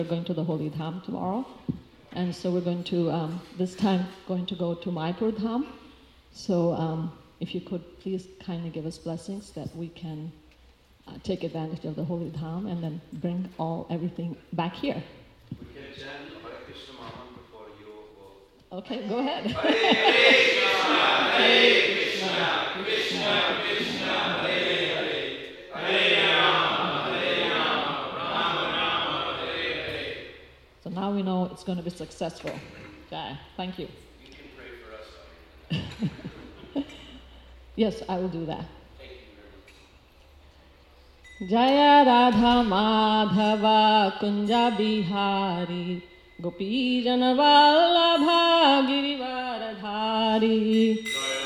We're going to the Holy Dham tomorrow, and so we're going to, this time, going to go to Mayapur Dham. So if you could please kindly give us blessings that we can take advantage of the Holy Dham and then bring everything back here. We can chant Hare Krishna Mahan before you go. Okay, go ahead. Hare Krishna, Krishna Krishna, Hare Hare, Hare Rama, Rama Rama, Hare Hare. So now we know it's going to be successful. Okay, thank you. You can pray for us. Yes, I will do that. Thank you very much. Jaya Radha Madhava Kunja Bihari Gopi Jana Vallabha Girivaradhari.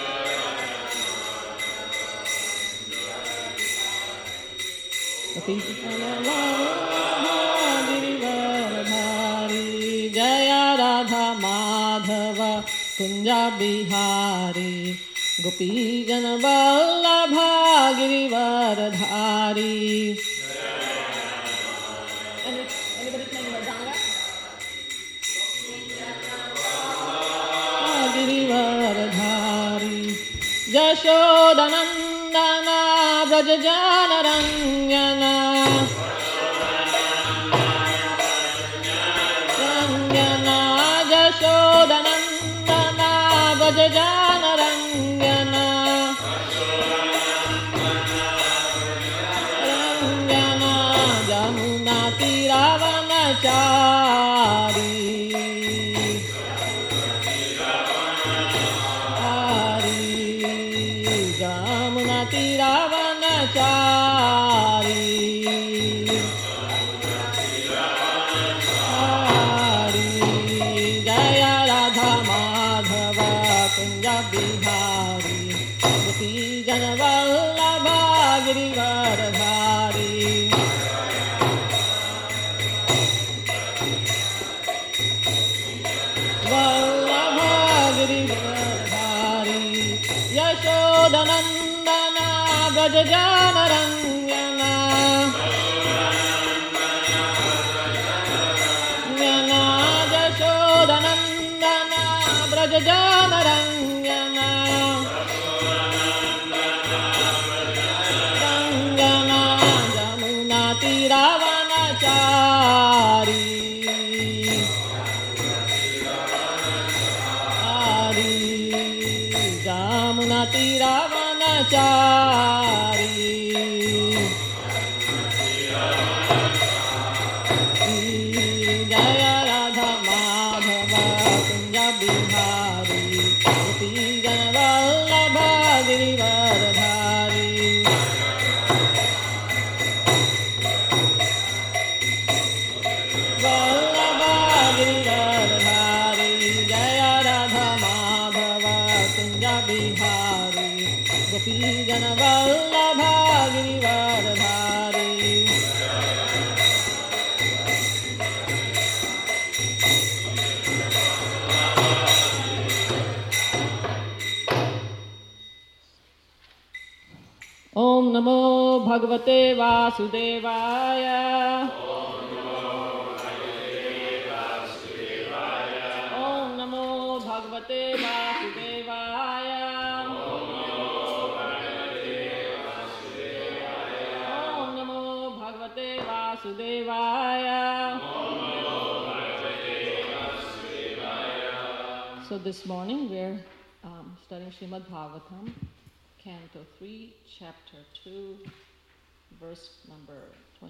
Gopi Jana Vallabha Girivaradhari. Jaya Radha Madhava Kunja Bihari Gopi Jana Vallabha Girivaradhari. Anybody playing Mridanga? Girivaradhari. Jashodanandana Brajajana Ranjana. Ranjana Jashodanandana Brajajana Ranjana. Ranjana Jamuna Tiravanachari. Jamuna Tiravanachari. Jaya Radha Madhava Kunja Bihari Gopi Jana Vallabha Girivaradhari. Vallabha Girivaradhari. Yashodanandana Brajajana Ranjana. Jana Jashodanandana Brajajana Ranjana. Ranjana Jamuna Tiravanachari. Jamuna Tiravanachari. Jaya Radha Madhava Kunja Bihari Gopi Jana Vallabha Girivaradhari. Vallabha Girivaradhari. Jaya Radha Madhava Kunja Bihari Gopi Jana Vallabha Girivaradhari. Om Namo Bhagavate Vasudevaya. Om Namo Bhagavate Vasudevaya. Om Namo Bhagavate Vasudevaya. So this morning we're studying Srimad Bhagavatam, Canto 3, Chapter 2, verse number 20.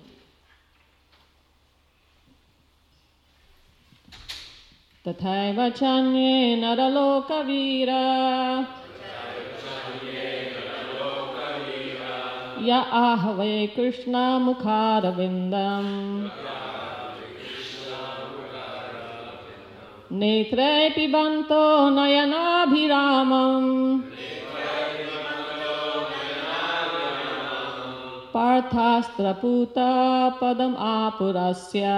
Tathaiva chanye naralokavira ya ahave Krishna mukharavindam netre pibanto nayanabhiramam Parthastra padam apurasya.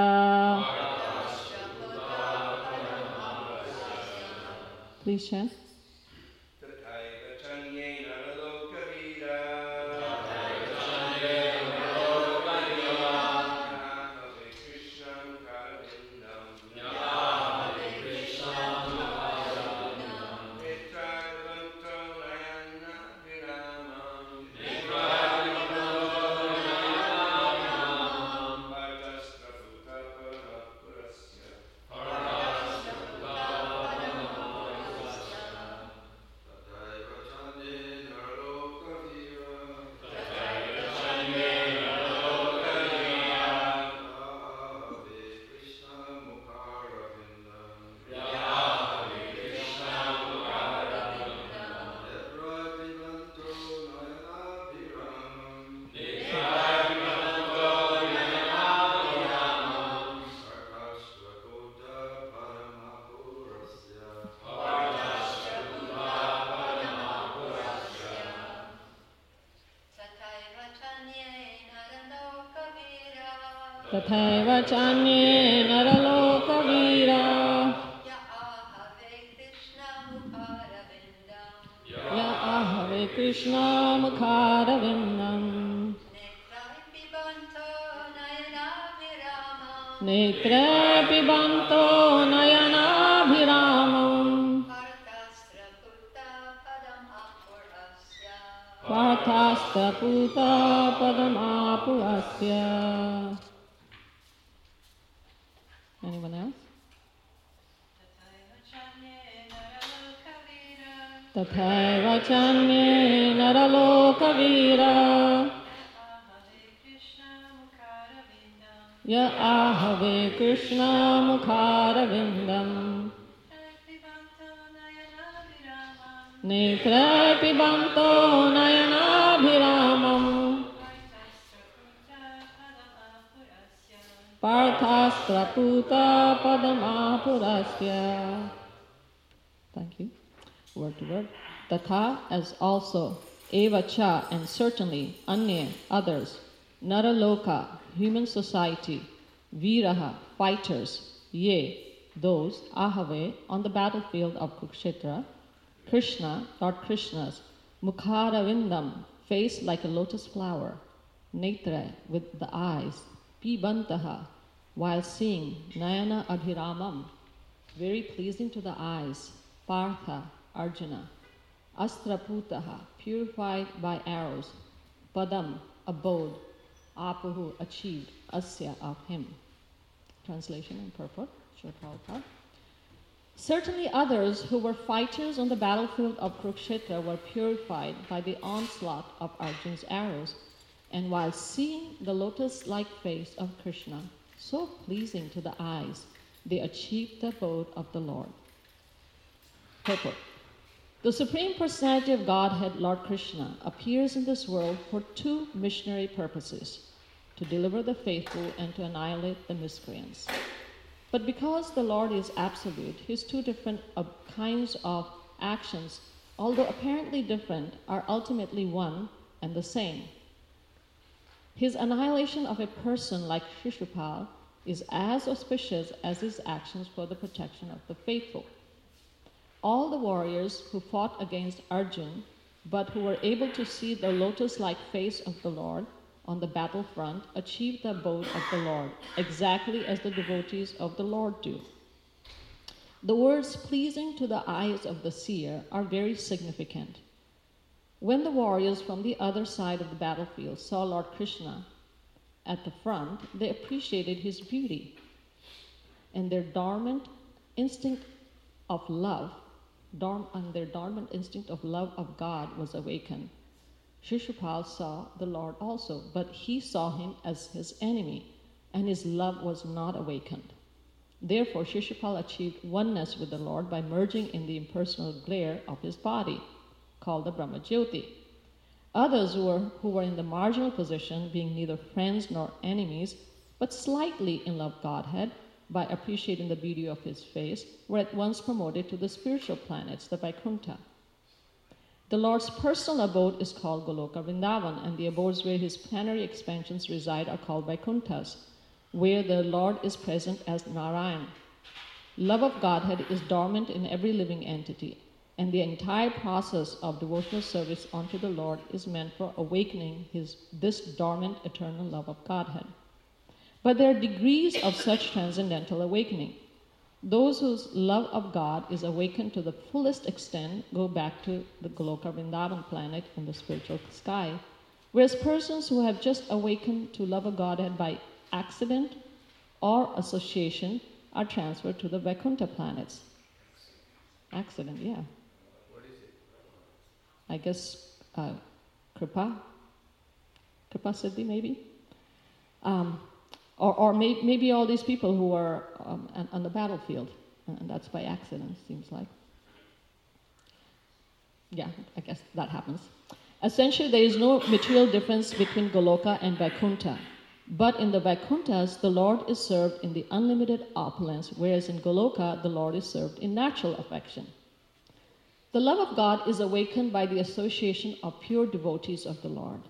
Please chant. tathaiva chanye naralokavira ya ahave Krishna mukharavindam netre pibanto nayanabhiramam Parthastra puta padamapurasya. Anyone else? Tathaiva chanye naralokavira ya ahave Krishna mukharavindam netre pibanto nayanabhiramam Parthastra puta padamapurasya. Thank you. Word to word. Tatha as also, eva cha and certainly, anya others, naraloka human society, viraha fighters, ye those, ahave on the battlefield of Kurukshetra, Krishna, Lord Krishna's, mukharavindam, face like a lotus flower, netra, with the eyes, pibantaha, while seeing, nayana abhiramam, very pleasing to the eyes, partha, Arjuna, astraputaha, purified by arrows, padam, abode, apuhu, achieved, asya, of him. Translation and purport, Srila Prabhupada. Certainly others who were fighters on the battlefield of Kurukshetra were purified by the onslaught of Arjuna's arrows, and while seeing the lotus-like face of Krishna, so pleasing to the eyes, they achieved the abode of the Lord. Purport. The Supreme Personality of Godhead, Lord Krishna, appears in this world for two missionary purposes, to deliver the faithful and to annihilate the miscreants. But because the Lord is absolute, his two different kinds of actions, although apparently different, are ultimately one and the same. His annihilation of a person like Shishupal is as auspicious as his actions for the protection of the faithful. All the warriors who fought against Arjuna, but who were able to see the lotus-like face of the Lord on the battlefront, achieved the abode of the Lord, exactly as the devotees of the Lord do. The words pleasing to the eyes of the seer are very significant. When the warriors from the other side of the battlefield saw Lord Krishna at the front, they appreciated his beauty, and their dormant instinct of love of God was awakened. Shishupal saw the Lord also, but he saw him as his enemy, and his love was not awakened. Therefore, Shishupal achieved oneness with the Lord by merging in the impersonal glare of his body, called the Brahmajyoti. Others who were in the marginal position, being neither friends nor enemies, but slightly in love Godhead, by appreciating the beauty of his face, were at once promoted to the spiritual planets, the Vaikuntha. The Lord's personal abode is called Goloka Vrindavan, and the abodes where his plenary expansions reside are called Vaikunthas, where the Lord is present as Narayan. Love of Godhead is dormant in every living entity, and the entire process of devotional service unto the Lord is meant for awakening this dormant eternal love of Godhead. But there are degrees of such transcendental awakening. Those whose love of God is awakened to the fullest extent go back to the Goloka Vrindavan planet in the spiritual sky, whereas persons who have just awakened to love of Godhead by accident or association are transferred to the Vaikuntha planets. Accident, yeah. What is it? I guess Kripa Siddhi maybe. Or maybe all these people who are on the battlefield, and that's by accident, seems like. Yeah, I guess that happens. Essentially, there is no material difference between Goloka and Vaikuntha. But in the Vaikunthas, the Lord is served in the unlimited opulence, whereas in Goloka, the Lord is served in natural affection. The love of God is awakened by the association of pure devotees of the Lord.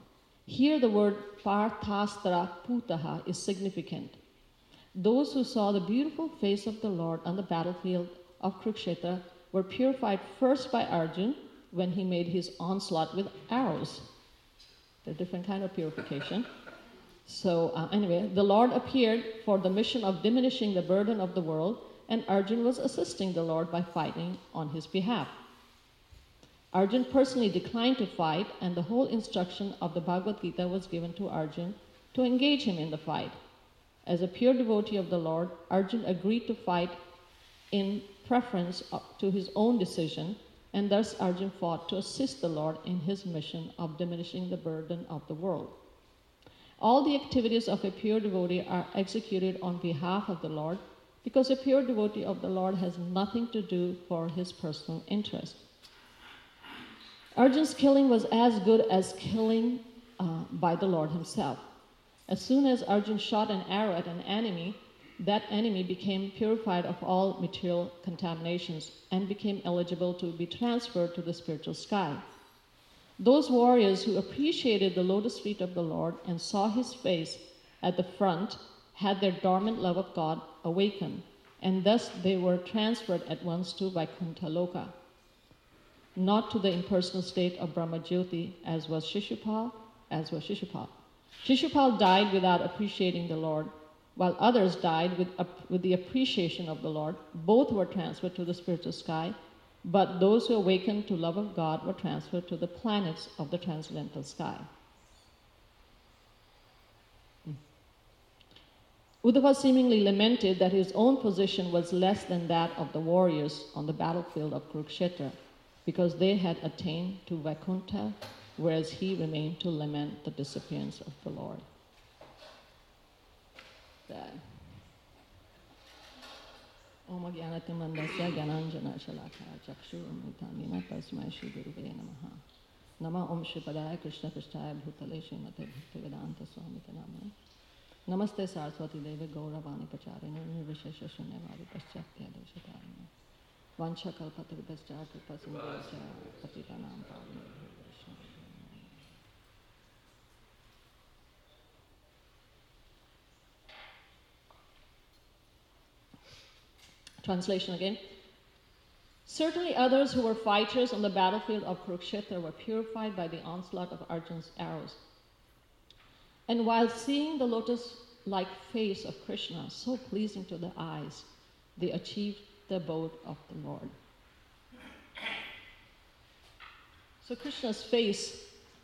Here the word Parthastra Putaha is significant. Those who saw the beautiful face of the Lord on the battlefield of Kurukshetra were purified first by Arjuna when he made his onslaught with arrows. They're a different kind of purification. So anyway, the Lord appeared for the mission of diminishing the burden of the world, and Arjuna was assisting the Lord by fighting on his behalf. Arjuna personally declined to fight, and the whole instruction of the Bhagavad Gita was given to Arjuna to engage him in the fight. As a pure devotee of the Lord, Arjuna agreed to fight in preference to his own decision, and thus Arjuna fought to assist the Lord in his mission of diminishing the burden of the world. All the activities of a pure devotee are executed on behalf of the Lord, because a pure devotee of the Lord has nothing to do for his personal interest. Arjuna's killing was as good as killing by the Lord himself. As soon as Arjuna shot an arrow at an enemy, that enemy became purified of all material contaminations and became eligible to be transferred to the spiritual sky. Those warriors who appreciated the lotus feet of the Lord and saw his face at the front had their dormant love of God awakened, and thus they were transferred at once to Vaikuntha Loka, not to the impersonal state of Brahmajyoti, as was Shishupal. Shishupal died without appreciating the Lord, while others died with the appreciation of the Lord. Both were transferred to the spiritual sky, but those who awakened to love of God were transferred to the planets of the transcendental sky. Uddhava seemingly lamented that his own position was less than that of the warriors on the battlefield of Kurukshetra, because they had attained to Vaikuntha, whereas he remained to lament the disappearance of the Lord. Om Jnanatimandasya Jnananjana Shalakha Chakshurumritamina Tasmai Shri Gurave Namaha. Nama Om Shri Padaya Krishna Krishtaya Bhutale Srimate Bhaktivedanta Swamite Namane. Namaste Saraswati Deve Gauravani Pacharine Nirvishesha Shunyavadi Paschatya Deshatarine. Vancha Kalpataribhascha Kripasimdhascha Patitanam Pavane. Translation again. Certainly others who were fighters on the battlefield of Kurukshetra were purified by the onslaught of Arjuna's arrows. And while seeing the lotus-like face of Krishna, so pleasing to the eyes, they achieved the abode of the Lord. So Krishna's face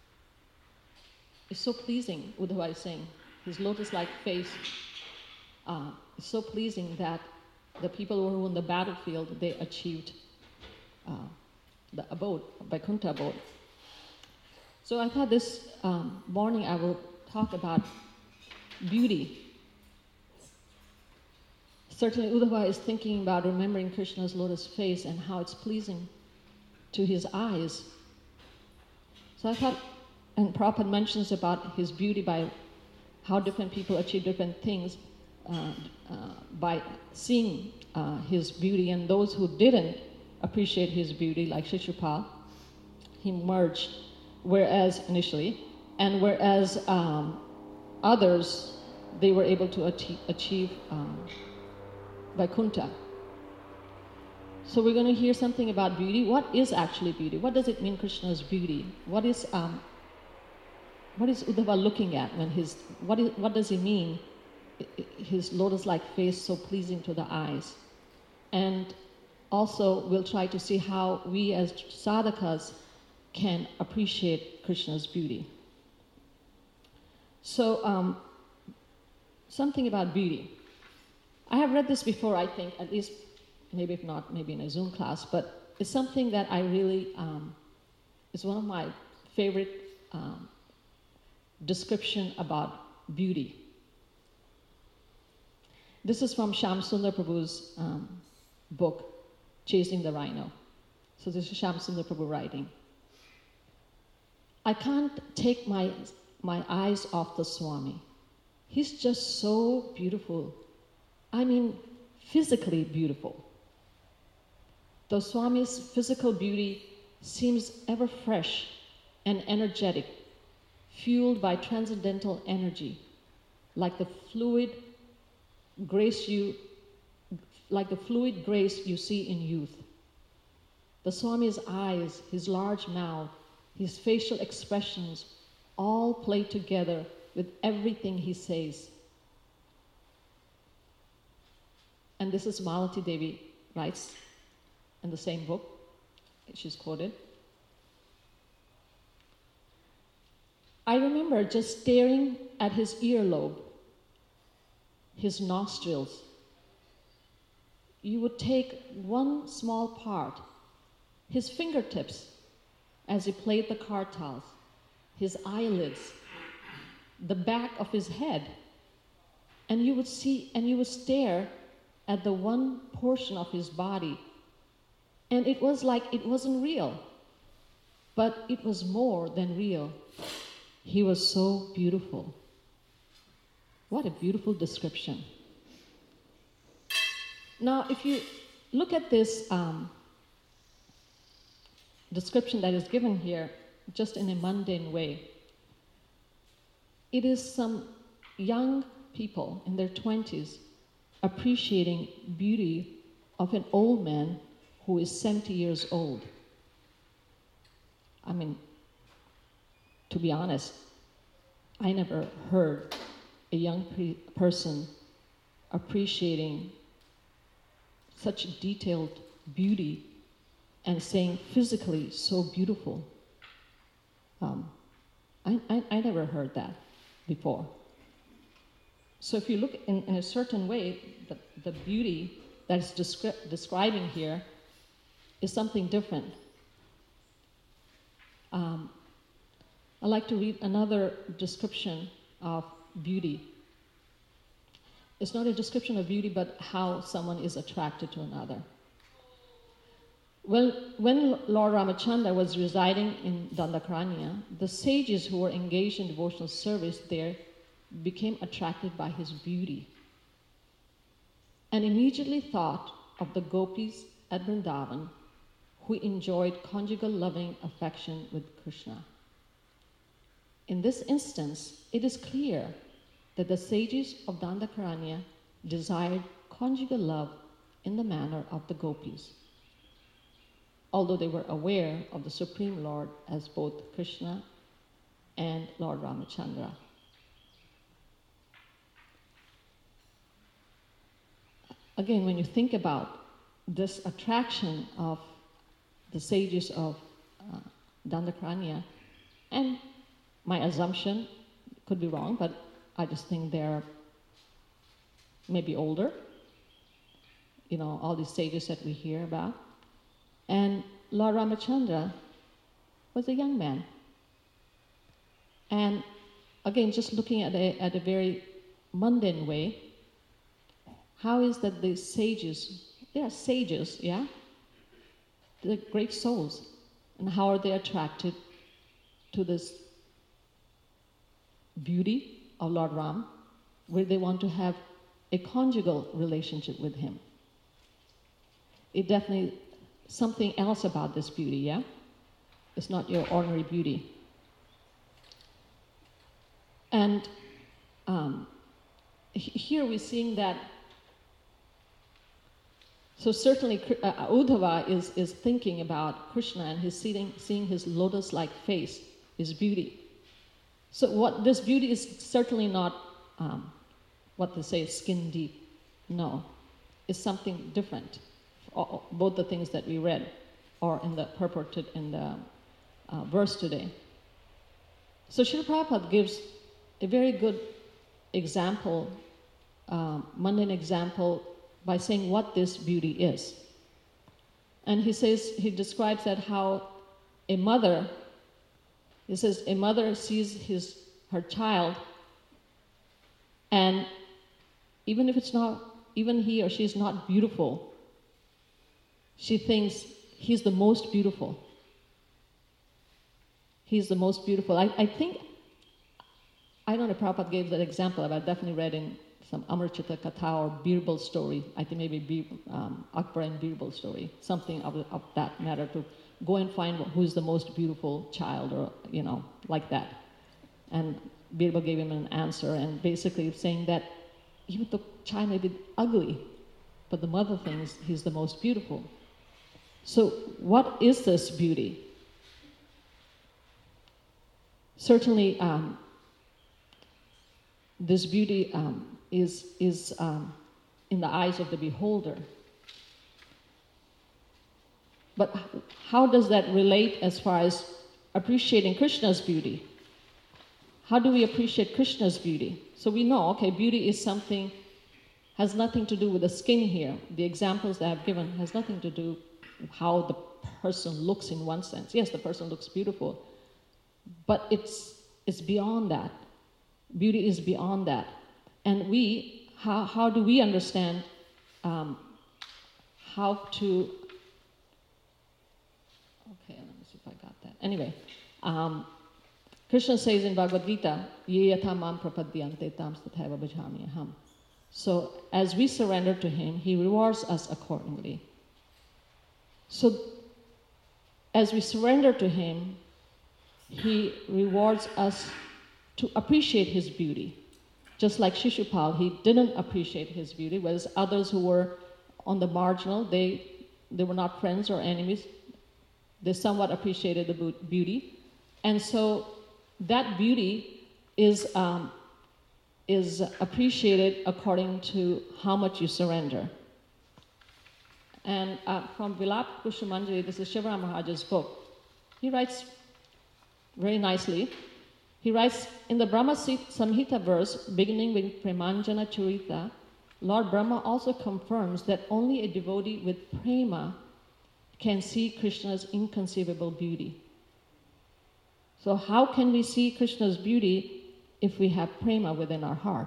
is so pleasing, Uddhava is saying. His lotus-like face is so pleasing that the people who were on the battlefield, they achieved the abode, Vaikuntha abode. So I thought this morning I will talk about beauty. Certainly Uddhava is thinking about remembering Krishna's lotus face and how it's pleasing to his eyes. So I thought, and Prabhupada mentions about his beauty by how different people achieve different things by seeing his beauty, and those who didn't appreciate his beauty, like Shishupal, he merged, whereas others, they were able to achieve Vaikuntha. So we're going to hear something about beauty. What is actually beauty? What does it mean, Krishna's beauty? What is Uddhava looking at when what does he mean? His lotus-like face so pleasing to the eyes. And also we'll try to see how we as sadhakas can appreciate Krishna's beauty. So something about beauty. I have read this before, I think, at least, maybe if not, maybe in a Zoom class, but it's something that I really, it's one of my favorite description about beauty. This is from Shyamsundar Prabhu's book, Chasing the Rhino. So this is Shyamsundar Prabhu writing. I can't take my eyes off the Swami. He's just so beautiful. I mean, physically beautiful. The Swami's physical beauty seems ever fresh and energetic, fueled by transcendental energy, like the fluid grace you see in youth. The Swami's eyes, his large mouth, his facial expressions all play together with everything he says. And this is Malati Devi writes in the same book, she's quoted. I remember just staring at his earlobe, his nostrils. You would take one small part, his fingertips, as he played the kartals, his eyelids, the back of his head, and you would stare at the one portion of his body, and it was like it wasn't real, but it was more than real. He was so beautiful. What a beautiful description. Now, if you look at this description that is given here, just in a mundane way, it is some young people in their 20s appreciating beauty of an old man who is 70 years old. I mean, to be honest, I never heard a young person appreciating such detailed beauty and saying physically so beautiful. I never heard that before. So if you look in a certain way, the beauty that is describing here is something different. I'd like to read another description of beauty. It's not a description of beauty, but how someone is attracted to another. When Lord Ramachandra was residing in Dandakaranya, the sages who were engaged in devotional service there became attracted by his beauty and immediately thought of the gopis at Vrindavan who enjoyed conjugal loving affection with Krishna. In this instance, it is clear that the sages of Dandakaranya desired conjugal love in the manner of the gopis, although they were aware of the Supreme Lord as both Krishna and Lord Ramachandra. Again, when you think about this attraction of the sages of Dandakaranya, and my assumption could be wrong, but I just think they're maybe older, all these sages that we hear about. And Lord Ramachandra was a young man. And again, just looking at a very mundane way, how is that the sages, they are sages, yeah? They're great souls. And how are they attracted to this beauty of Lord Ram, where they want to have a conjugal relationship with him? It definitely something else about this beauty, yeah? It's not your ordinary beauty. And here we're seeing that, so certainly Uddhava is thinking about Krishna and he's seeing his lotus-like face, his beauty. So what this beauty is certainly not what they say, skin deep. No, it's something different. Both the things that we read or in the purported in the verse today. So Srila Prabhupada gives a very good example, mundane example, by saying what this beauty is. And he describes that how a mother, he says, a mother sees her child, and even if even he or she is not beautiful, she thinks he's the most beautiful. He's the most beautiful. I think, I don't know if Prabhupada gave that example, but I definitely read in some Amrchita Katha or Birbal story, I think maybe Akbar and Birbal story, something of that matter, to go and find who's the most beautiful child, or, like that. And Birbal gave him an answer, and basically saying that even the child may be ugly, but the mother thinks he's the most beautiful. So what is this beauty? Certainly, this beauty is in the eyes of the beholder. But how does that relate as far as appreciating Krishna's beauty? How do we appreciate Krishna's beauty? So we know, okay, beauty is something, has nothing to do with the skin here. The examples that I've given has nothing to do with how the person looks in one sense. Yes, the person looks beautiful, but it's beyond that. Beauty is beyond that. And how do we understand how to... Okay, let me see if I got that. Anyway, Krishna says in Bhagavad Gita, Ye yatha mam prapadyante tam tathaiva bhajami aham. So as we surrender to him, he rewards us accordingly. So as we surrender to him, he rewards us to appreciate his beauty. Just like Shishupal, he didn't appreciate his beauty, whereas others who were on the marginal, they were not friends or enemies. They somewhat appreciated the beauty. And so that beauty is appreciated according to how much you surrender. And from Vilapa Pushpamanjari, this is Shivaram Maharaj's book, he writes very nicely. He writes, in the Brahma Samhita verse, beginning with Premanjana Charita, Lord Brahma also confirms that only a devotee with prema can see Krishna's inconceivable beauty. So how can we see Krishna's beauty if we have prema within our heart?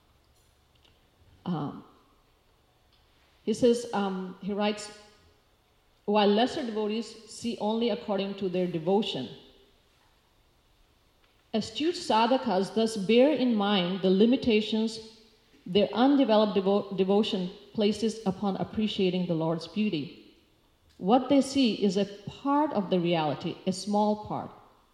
He says, he writes, while lesser devotees see only according to their devotion, astute sadhakas thus bear in mind the limitations their undeveloped devotion places upon appreciating the Lord's beauty. What they see is a part of the reality, a small part.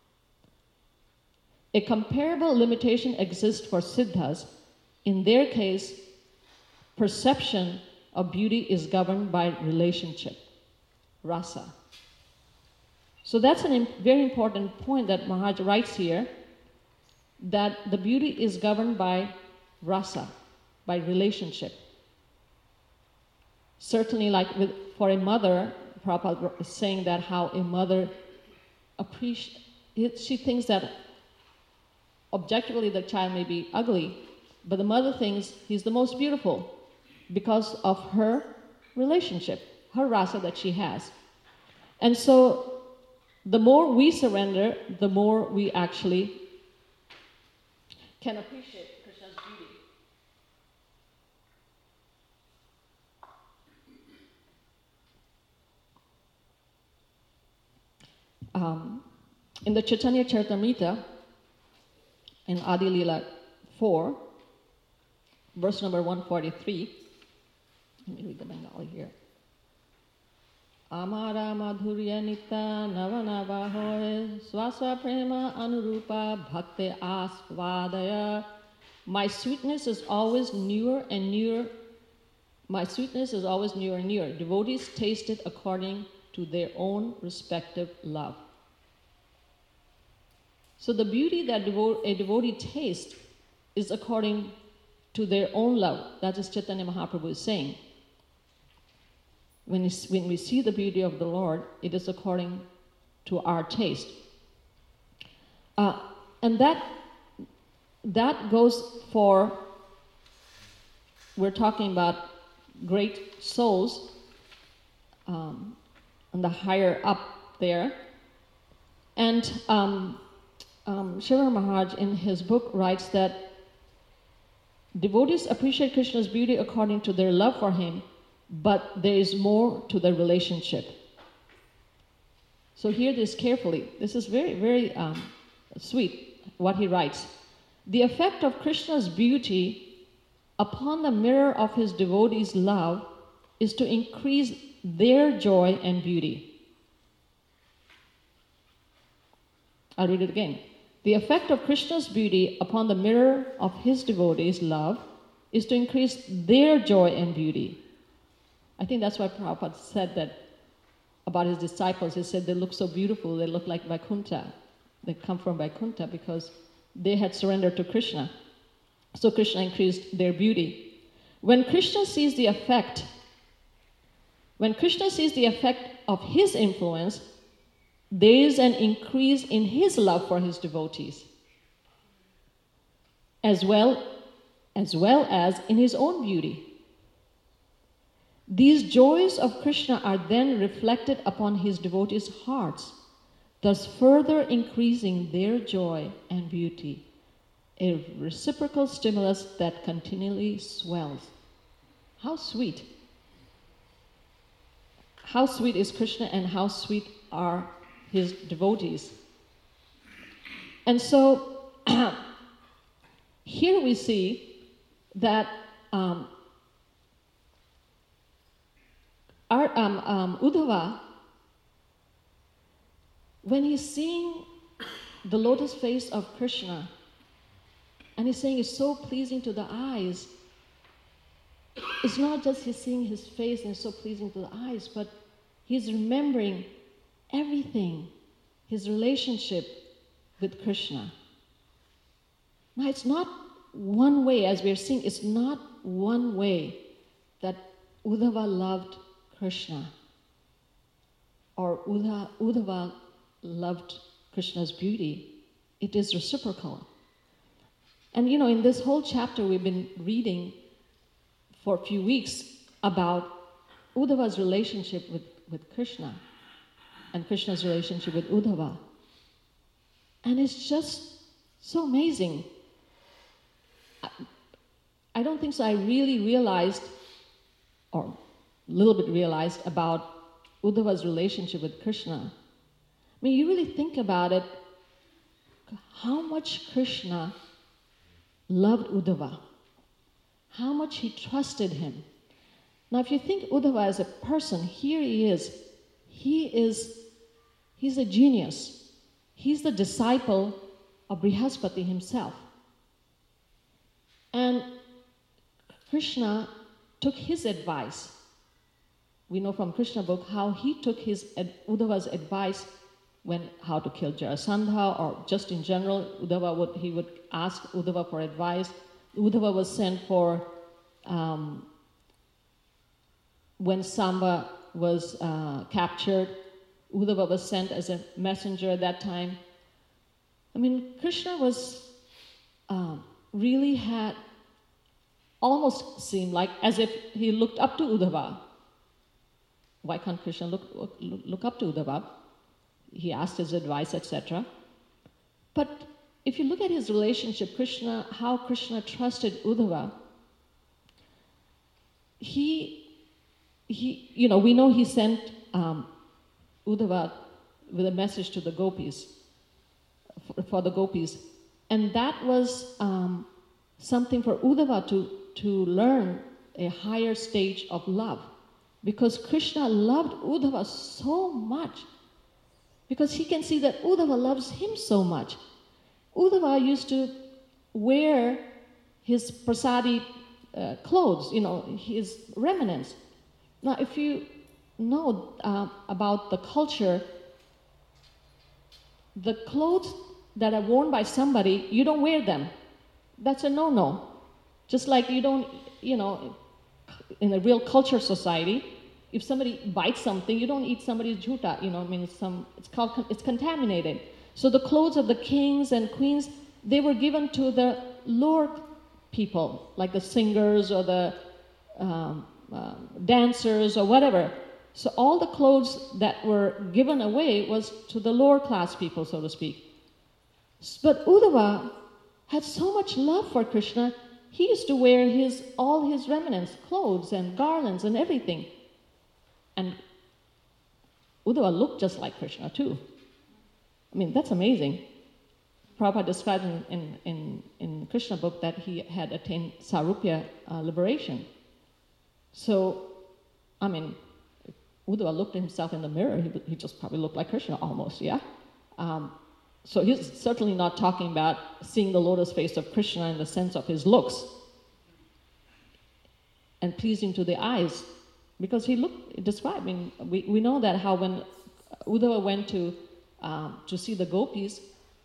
A comparable limitation exists for siddhas. In their case, perception of beauty is governed by relationship, rasa. So that's a very important point that Maharaj writes here, that the beauty is governed by rasa, by relationship. Certainly, like for a mother, Prabhupada is saying that how a mother she thinks that objectively the child may be ugly, but the mother thinks he's the most beautiful because of her relationship, her rasa that she has. And so the more we surrender, the more we actually can appreciate Krishna's beauty. In the Chaitanya Charitamrita, in Adi Lila 4, verse number 143, let me read the Bengali here. Amara madhurya nita navana bahoe swasa prema anurupa bhakte asvadaya. My sweetness is always newer and newer. My sweetness is always newer and newer. Devotees taste it according to their own respective love. So the beauty that a devotee tastes is according to their own love. That is Chaitanya Mahaprabhu is saying. When we see the beauty of the Lord, it is according to our taste. And that goes for, we're talking about great souls on the higher up there. And Shiva Maharaj in his book writes that devotees appreciate Krishna's beauty according to their love for him, but there is more to the relationship. So hear this carefully. This is very, very sweet, what he writes. The effect of Krishna's beauty upon the mirror of his devotees' love is to increase their joy and beauty. I'll read it again. The effect of Krishna's beauty upon the mirror of his devotees' love is to increase their joy and beauty. I think that's why Prabhupada said that about his disciples. He said they look so beautiful, they look like Vaikuntha. They come from Vaikuntha because they had surrendered to Krishna. So Krishna increased their beauty. When Krishna sees the effect of his influence, there is an increase in his love for his devotees, as well as in his own beauty. These joys of Krishna are then reflected upon his devotees' hearts, thus further increasing their joy and beauty, a reciprocal stimulus that continually swells. How sweet! How sweet is Krishna and how sweet are his devotees. And so here we see that Uddhava, when he's seeing the lotus face of Krishna, and he's saying it's so pleasing to the eyes, it's not just he's seeing his face and it's so pleasing to the eyes, but he's remembering everything, his relationship with Krishna. Now, it's not one way, as we're seeing, it's not one way that Uddhava loved Krishna or Uddhava loved Krishna's beauty. It is reciprocal. And in this whole chapter we've been reading for a few weeks about Uddhava's relationship with Krishna and Krishna's relationship with Uddhava. And it's just so amazing. I don't think so. I really realized, or a little bit realized, about Uddhava's relationship with Krishna. I mean, you really think about it, how much Krishna loved Uddhava, how much he trusted him. Now, if you think Uddhava as a person, here he is. He's a genius. He's the disciple of Brihaspati himself. And Krishna took his advice. We know from Krishna book how he took Uddhava's advice how to kill Jarasandha, or just in general, he would ask Uddhava for advice. Uddhava was sent for when Samba was captured. Uddhava was sent as a messenger at that time. I mean, Krishna was really had almost seemed like as if he looked up to Uddhava. Why can't Krishna look up to Uddhava? He asked his advice, etc. But if you look at his relationship, how Krishna trusted Uddhava, we know he sent Uddhava with a message to the gopis, for the gopis. And that was something for Uddhava to learn a higher stage of love. Because Krishna loved Uddhava so much. Because he can see that Uddhava loves him so much. Uddhava used to wear his prasadi clothes, his remnants. Now, if you know about the culture, the clothes that are worn by somebody, you don't wear them. That's a no-no. Just like you don't, in a real culture society, if somebody bites something, you don't eat somebody's jhuta, it's contaminated. So the clothes of the kings and queens, they were given to the lower people, like the singers or the dancers or whatever. So all the clothes that were given away was to the lower class people, so to speak. But Uddhava had so much love for Krishna, he used to wear all his remnants, clothes and garlands and everything. And Uddhava looked just like Krishna too. I mean, that's amazing. Prabhupada described in Krishna book that he had attained Sarupya liberation. So, I mean, Uddhava looked at himself in the mirror, he just probably looked like Krishna almost, yeah? So he's certainly not talking about seeing the lotus face of Krishna in the sense of his looks and pleasing to the eyes, because he looked described. I mean, we know that how when Uddhava went to see the gopis,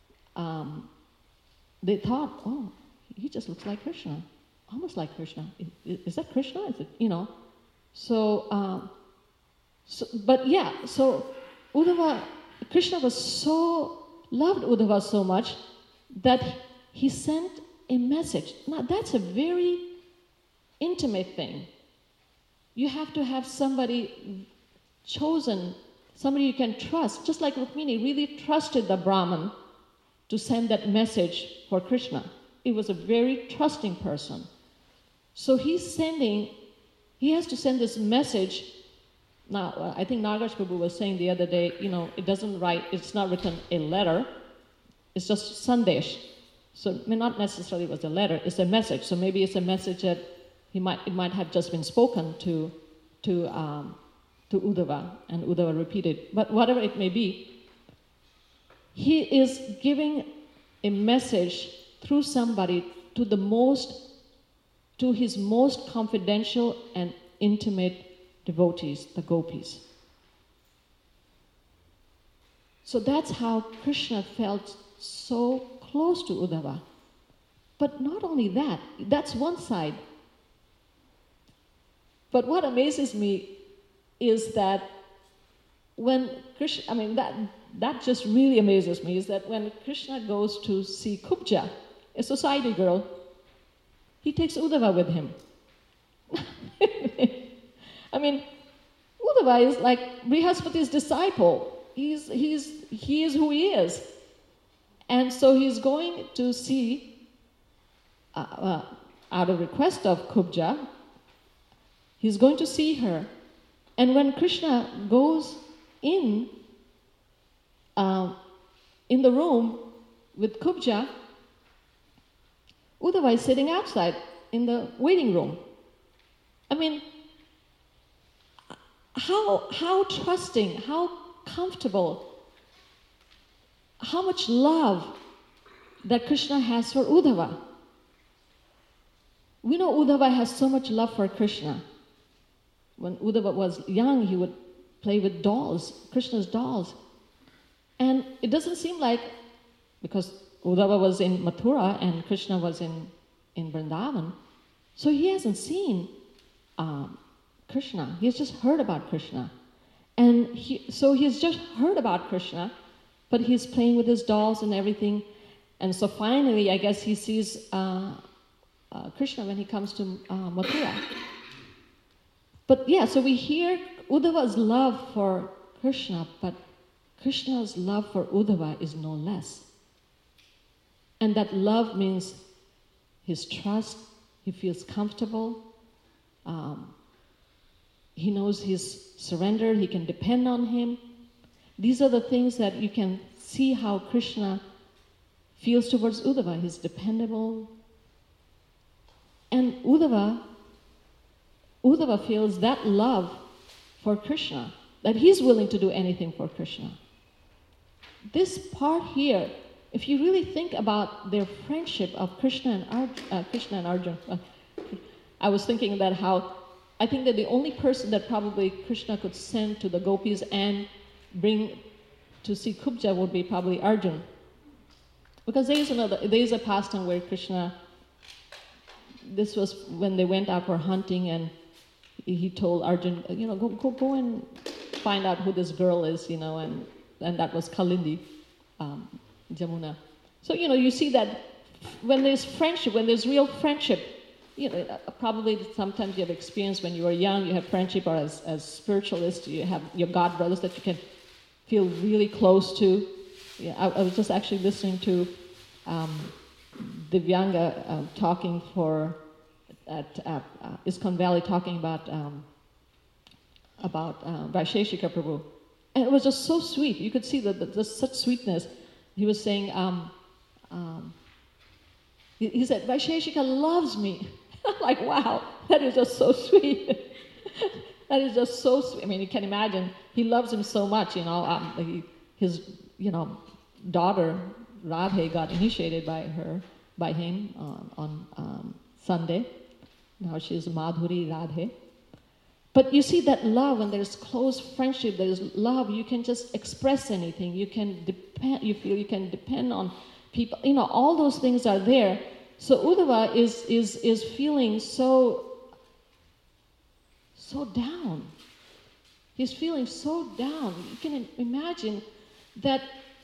they thought, oh, he just looks like Krishna, almost like Krishna. Is that Krishna? Is it, So, but yeah, so Uddhava, Krishna loved Uddhava so much that he sent a message. Now that's a very intimate thing. You have to have somebody chosen, somebody you can trust, just like Rukmini really trusted the Brahman to send that message for Krishna. He was a very trusting person. So he has to send this message. Now, I think Nagaraj Prabhu was saying the other day, it's not written a letter, it's just Sandesh. So it may not necessarily was a letter, it's a message. So maybe it's a message that it might have just been spoken to Uddhava, and Uddhava repeated. But whatever it may be, he is giving a message through somebody to his most confidential and intimate devotees, the gopis. So that's how Krishna felt so close to Uddhava. But not only that, that's one side. But what amazes me is that when Krishna, that just really amazes me, is that when Krishna goes to see Kubja, a society girl, he takes Uddhava with him. Uddhava is like Brihaspati's disciple. He is who he is. And so he's going to see, out of request of Kubja, he's going to see her. And when Krishna goes in the room with Kubja, Uddhava is sitting outside in the waiting room. How trusting, how comfortable, how much love that Krishna has for Uddhava. We know Uddhava has so much love for Krishna. When Uddhava was young, he would play with dolls, Krishna's dolls. And it doesn't seem like, because Uddhava was in Mathura and Krishna was in Vrindavan, so he hasn't seen Krishna. He has just heard about Krishna. And so he's just heard about Krishna, but he's playing with his dolls and everything. And so finally, I guess he sees Krishna when he comes to Mathura. But yeah, so we hear Uddhava's love for Krishna, but Krishna's love for Uddhava is no less. And that love means his trust, he feels comfortable, he knows he's surrendered, he can depend on him. These are the things that you can see how Krishna feels towards Uddhava. He's dependable. And Uddhava feels that love for Krishna, that he's willing to do anything for Krishna. This part here, if you really think about their friendship of Krishna and Arjuna, I was thinking that how, I think that the only person that probably Krishna could send to the gopis and bring to see Kubja would be probably Arjuna. Because there is a pastime where Krishna, this was when they went out for hunting, and he told Arjuna, go and find out who this girl is, and that was Kalindi, Jamuna. So, you see that when there's friendship, when there's real friendship, probably sometimes you have experience when you were young, you have friendship, or as spiritualists, you have your God brothers that you can feel really close to. Yeah, I was just actually listening to Divyanga talking at ISKCON Valley, talking about Vaisheshika Prabhu. And it was just so sweet. You could see there's such sweetness. He was saying, he said, Vaisheshika loves me. I'm like, wow, that is just so sweet. That is just so sweet. I mean, you can imagine, he loves him so much, his daughter Radhe got initiated by him on Sunday. Now she's Madhuri Radhe. But you see that love, when there's close friendship, there's love, you can just express anything. You can depend, you feel you can depend on people. You know, all those things are there. So Uddhava is feeling so down. He's feeling so down. You can imagine that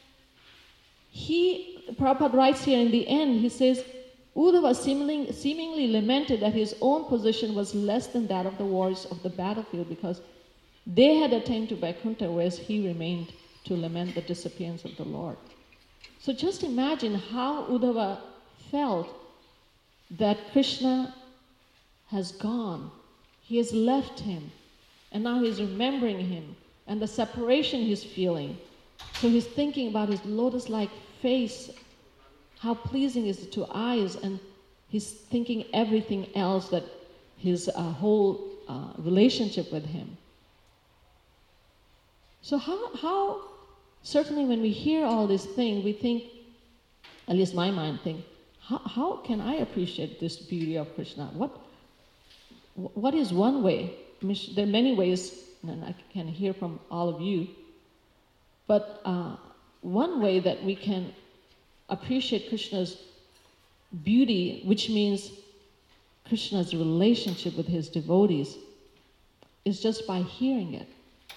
Prabhupada writes here in the end, he says, Uddhava seemingly lamented that his own position was less than that of the warriors of the battlefield because they had attained to Vaikuntha, whereas he remained to lament the disappearance of the Lord. So just imagine how Uddhava felt that Krishna has gone. He has left him, and now he's remembering him, and the separation he's feeling. So he's thinking about his lotus-like face, how pleasing is it to eyes, and he's thinking everything else, that his whole relationship with him. So how certainly when we hear all these things, we think, at least my mind think, how can I appreciate this beauty of Krishna? What is one way? I mean, there are many ways, and I can hear from all of you, but one way that we can appreciate Krishna's beauty, which means Krishna's relationship with his devotees, is just by hearing it.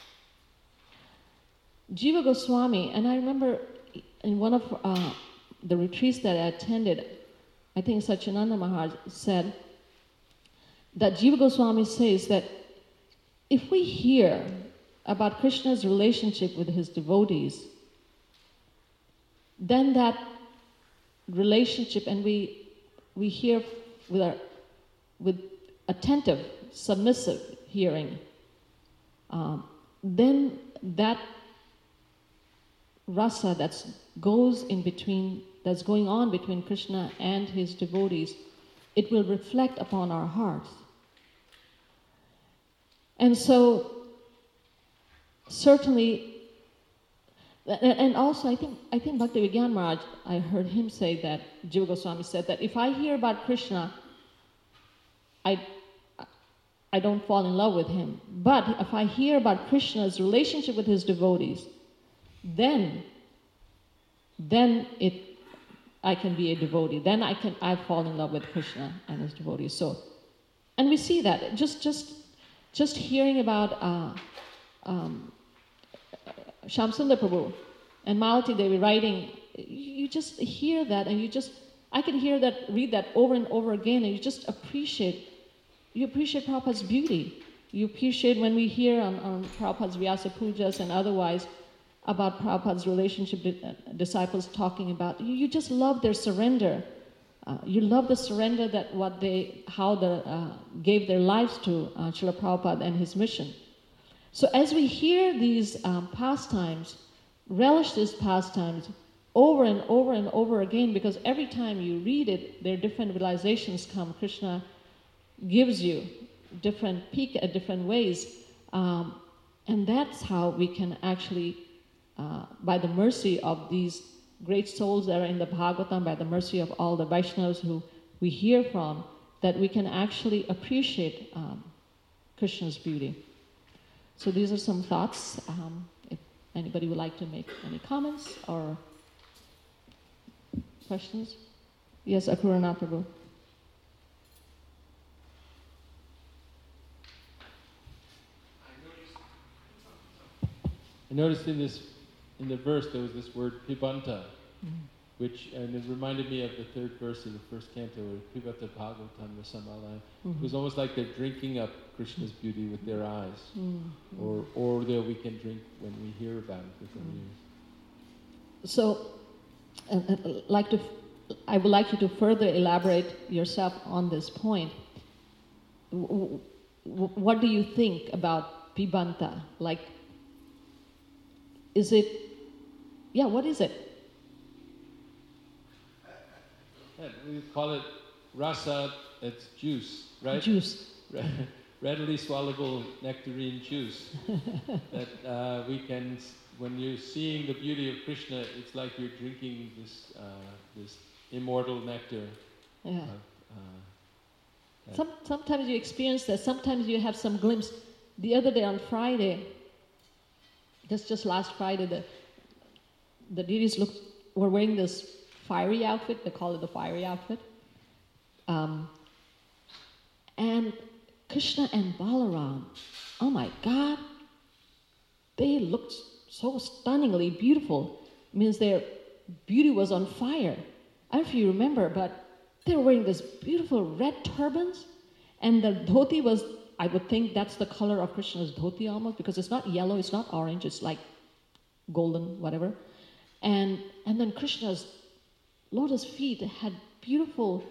Jiva Goswami, and I remember in one of the retreats that I attended, I think Satyananda Maharaj said that Jiva Goswami says that if we hear about Krishna's relationship with his devotees, then that relationship, and we hear with attentive, submissive hearing, then that rasa that's going on between Krishna and his devotees, it will reflect upon our hearts. And so, certainly, and also I think Bhakti Vigyan Maharaj, I heard him say that, Jiva Goswami said that if I hear about Krishna, I don't fall in love with him. But if I hear about Krishna's relationship with his devotees, then I can be a devotee. Then I fall in love with Krishna and his devotees. So, and we see that just hearing about Shamsundar Prabhu and Malati Devi writing, you just hear that, and I can hear that, read that over and over again, and you just appreciate Prabhupada's beauty. You appreciate when we hear on Prabhupada's Vyasa Pujas and otherwise about Prabhupada's relationship with disciples talking about, you just love their surrender. You love the surrender that gave their lives to Srila Prabhupada and his mission. So as we hear these pastimes, relish these pastimes over and over and over again, because every time you read it, there are different realizations come. Krishna gives you different peak at different ways. And that's how we can actually, by the mercy of these great souls that are in the Bhagavatam, by the mercy of all the Vaishnavas who we hear from, that we can actually appreciate Krishna's beauty. So these are some thoughts. If anybody would like to make any comments or questions? Yes, Akurana Prabhu. I noticed in the verse there was this word pibanta, and it reminded me of the third verse of the first canto, Pibata Bhagavatam Rasamala. It was almost like they're drinking up Krishna's beauty with their eyes, or that we can drink when we hear about it with our ears. So, I would like you to further elaborate yourself on this point. What do you think about pibanta? Like, is it? Yeah, what is it? Yeah, we call it rasa. It's juice, right? Juice. Right. readily swallowable nectarine juice. That we can, when you're seeing the beauty of Krishna, it's like you're drinking this immortal nectar. Yeah. That Sometimes you experience that. Sometimes you have some glimpse. The other day on Friday, just last Friday, the deities were wearing this fiery outfit. They call it the fiery outfit. And Krishna and Balaram, oh my God, they looked so stunningly beautiful. It means their beauty was on fire. I don't know if you remember, but they were wearing this beautiful red turbans, and the dhoti was, I would think that's the color of Krishna's dhoti almost, because it's not yellow, it's not orange, it's like golden, whatever. And then Krishna's lotus feet had beautiful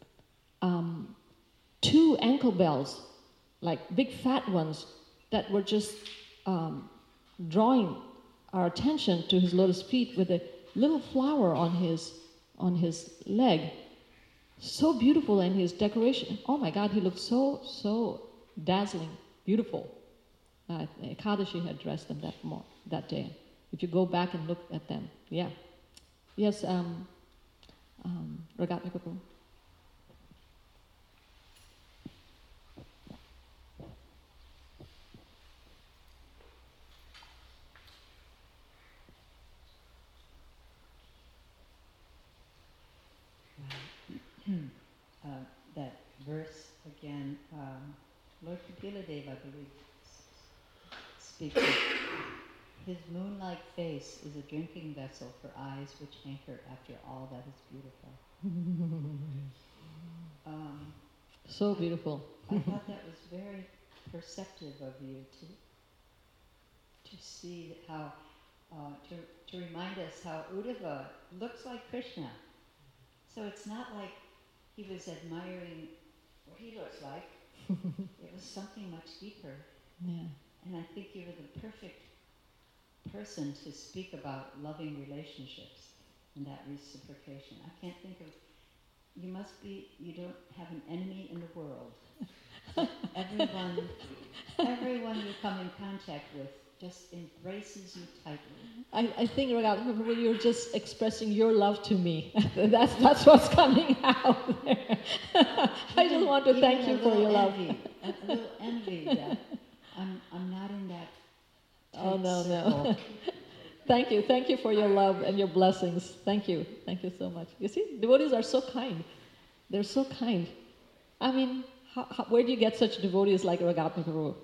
2 ankle bells, like big fat ones, that were just drawing our attention to his lotus feet with a little flower on his leg. So beautiful, and his decoration. Oh my God, he looked so dazzling, beautiful. Ekadashi had dressed them that day. If you go back and look at them, yeah. Yes, Ragatmika Prabhu. That verse again, Lord Kapiladeva, I believe, speaks of his moon-like face is a drinking vessel for eyes which hanker after all that is beautiful. So beautiful. I thought that was very perceptive of you to see how, to remind us how Uddhava looks like Krishna. So it's not like he was admiring what he looks like. It was something much deeper. Yeah. And I think you were the perfect person to speak about loving relationships and that reciprocation. I can't think of, you don't have an enemy in the world. Everyone you come in contact with just embraces you tightly. I think, Ragatmika Prabhu, you're just expressing your love to me. That's what's coming out there. I just want to thank you for your love. A little envy that I'm not in that tight Oh, no. circle. Thank you for your love and your blessings. Thank you so much. You see, devotees are so kind. They're so kind. I mean, where do you get such devotees like Ragatmika Prabhu?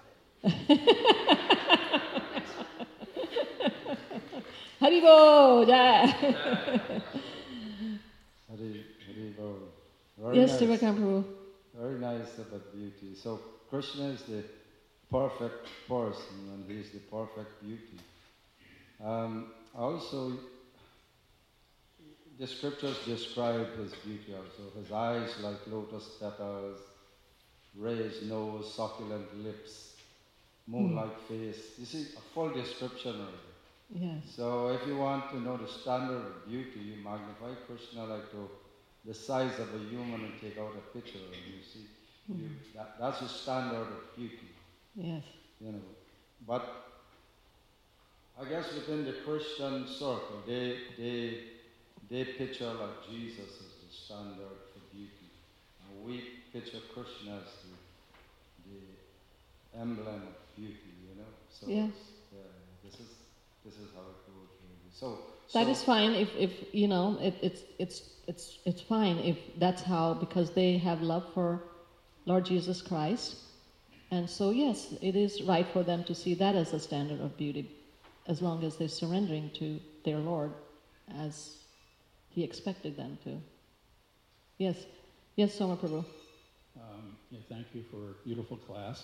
Haribo, Jai. Haribo. Yes, Nice. Ragatmika Prabhu. Very nice about beauty. So Krishna is the perfect person and he is the perfect beauty. Also, the scriptures describe his beauty also. His eyes like lotus petals, raised nose, succulent lips, moon-like face. You see, a full description already. Yes. So if you want to know the standard of beauty, you magnify Krishna like to the size of a human and take out a picture and you see, that's the standard of beauty. Yes. You know, but I guess within the Christian circle, they picture like Jesus as the standard for beauty, and we picture Krishna as the emblem of beauty. You know, so Yeah. this is how it goes really. So That is fine if you know it's fine if that's how, because they have love for Lord Jesus Christ, and so yes, it is right for them to see that as a standard of beauty, as long as they're surrendering to their Lord as He expected them to. Yes, Soma Prabhu. Yeah, thank you for a beautiful class.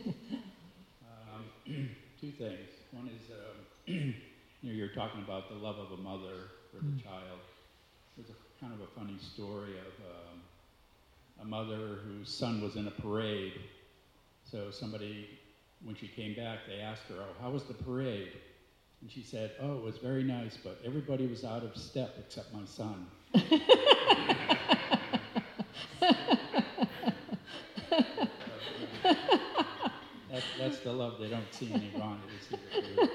Two things. One is, you're talking about the love of a mother for the child. There's a kind of a funny story of a mother whose son was in a parade. So somebody, when she came back, they asked her, "Oh, how was the parade?" And she said, "Oh, it was very nice, but everybody was out of step except my son." they don't see any wrong, they just see the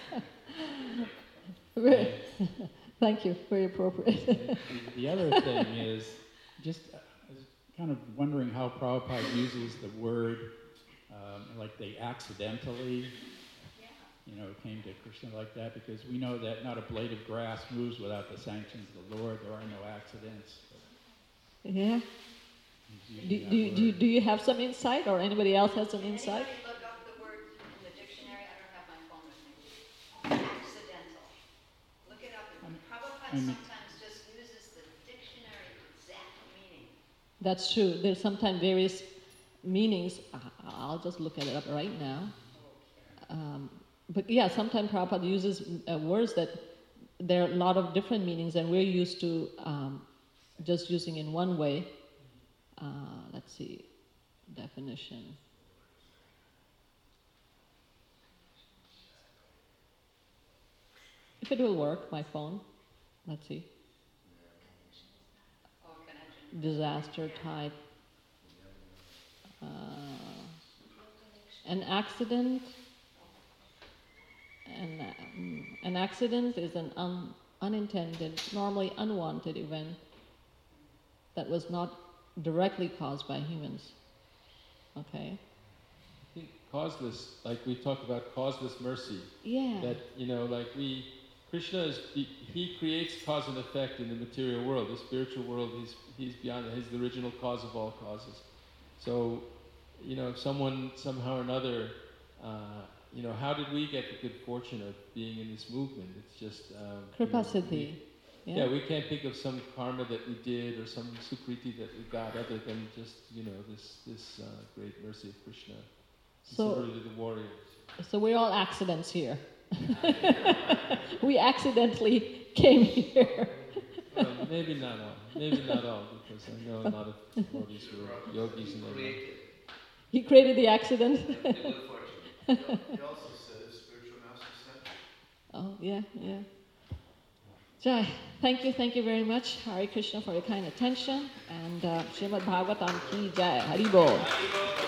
truth. Very- Thank you, very appropriate. The other thing is, just I was kind of wondering how Prabhupada uses the word, like they accidentally, came to Krishna like that, because we know that not a blade of grass moves without the sanctions of the Lord. There are no accidents. Yeah. He's using that word. Do you have some insight, or anybody else has some insight? Anybody look up the word in the dictionary? I don't have my phone with me. Accidental. Look it up. And Prabhupada sometimes just uses the dictionary exact meaning. That's true. There's sometimes various meanings. I'll just look at it up right now. But yeah, sometimes Prabhupada uses words that there are a lot of different meanings, and we're used to just using in one way. Let's see, definition. If it will work, my phone. Let's see. Oh, connection. Disaster type. An accident. An accident is an unintended, normally unwanted event that was not directly caused by humans. Okay? I think causeless, like we talked about causeless mercy. Yeah. That, Krishna he creates cause and effect in the material world. The spiritual world, he's beyond it. He's the original cause of all causes. So, if someone somehow or another, how did we get the good fortune of being in this movement? It's just Kripa Siddhi. Yeah, we can't think of some karma that we did or some sukriti that we got other than just, this great mercy of Krishna. So, Similarly to the warriors. So we're all accidents here. We accidentally came here. Well, maybe not all, because I know a lot of devotees who are yogis and everything. He created the accident. He also says spiritual master sent. Oh, yeah. Jai, thank you very much, Hare Krishna, for your kind attention, and Srimad Bhagavatam ki Jai, Hari Bol.